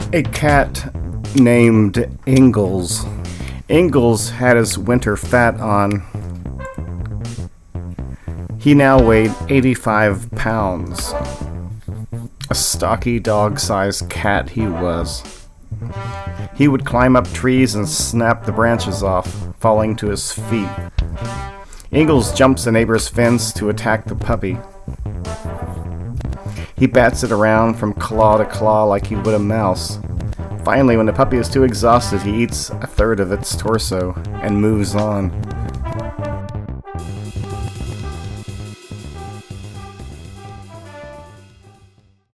A cat named Ingalls. Ingalls had his winter fat on. He now weighed 85 pounds. A stocky dog-sized cat he was. He would climb up trees and snap the branches off, falling to his feet. Ingalls jumps the neighbor's fence to attack the puppy. He bats it around from claw to claw like he would a mouse. Finally, when the puppy is too exhausted, he eats a third of its torso and moves on.